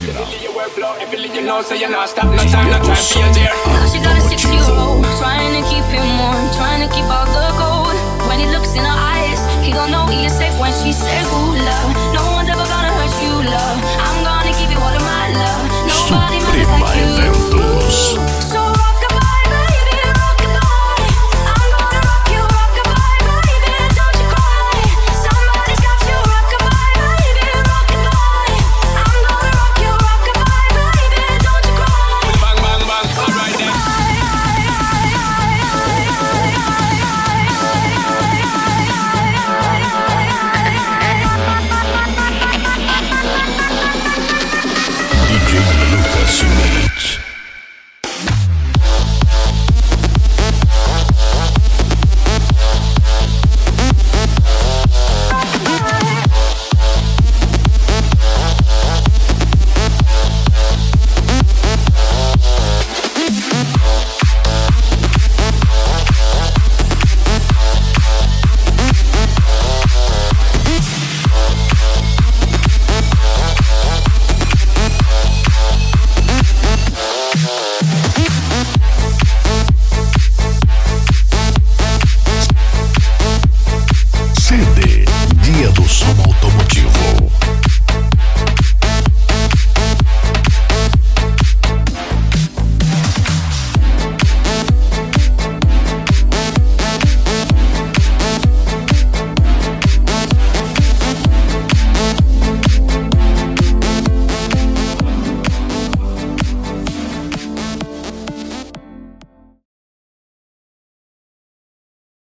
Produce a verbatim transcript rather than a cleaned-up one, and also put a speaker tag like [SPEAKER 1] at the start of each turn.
[SPEAKER 1] Now she got a six-year-old, trying to keep him warm, trying to keep all the gold. When he looks in her eyes, he gon' know he is safe when she says, ooh, love.